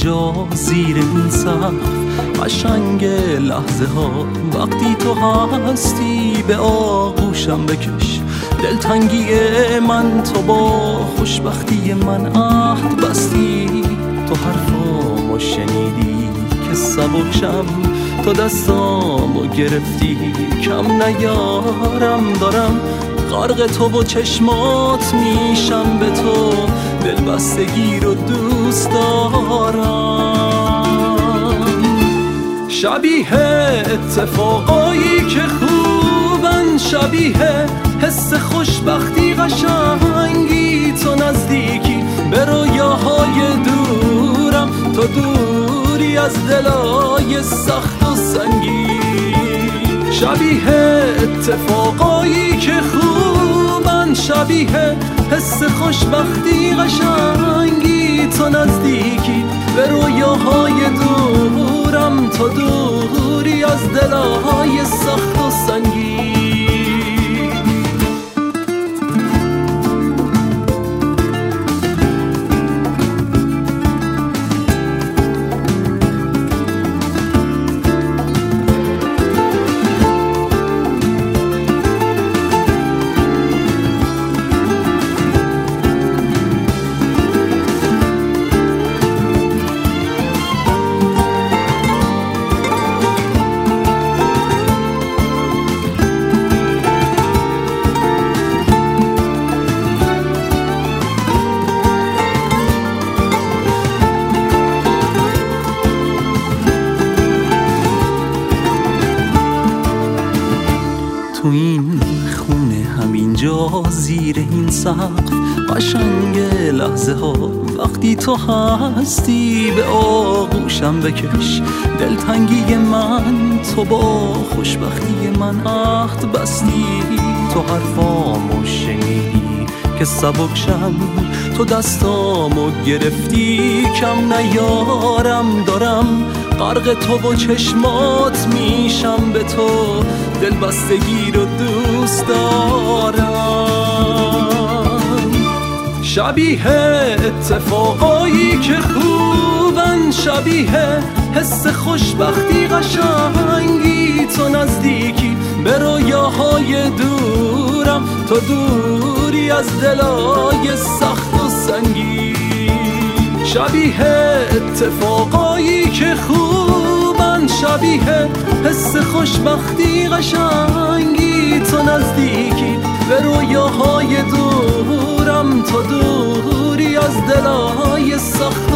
همینجا زیر این سقف، قشنگ لحظه ها وقتی تو هستی به آغوشم بکش. دلتنگی من تو با خوشبختی من عهد بستی. تو حرفامو شنیدی که سبکشم، تو دستامو گرفتی کم نیارم. دارم غرق تو و چشمات میشم به تو، دلبستگی رو دوست دارم. شبیه اتفاقایی که خوبن، شبیه حس خوشبختی قشنگی. تو نزدیکی به رویاهای دورم، تو دوری از دلای سخت و سنگین. شبیه اتفاقایی که خوبن، شبیه حس خوشبختی قشنگی. تو نزدیکی به رویاهای دورم، تو دوری از دلهای سخت و سنگین. تو این خونه همینجا زیر این سقف، قشنگ لحظه ها وقتی تو هستی به آغوشم بکش. دلتنگی من تو با خوشبختی من عهد بستی. تو حرفامو شنیدی که سبکشم، تو دستامو گرفتی کم نیارم. دارم غرق تو و چشمات میشم به تو، دلبستگی رو دوست دارم. شبیه اتفاقایی که خوبن، شبیه حس خوشبختی قشنگی. تو نزدیکی به رویاهای دورم، تو دوری از دلای سخت و سنگین. شبیه اتفاقایی که خوبن، شبیه حس خوشبختی قشنگی. تو نزدیکی به رویاهای دورم، تو دوری از دلهای سخت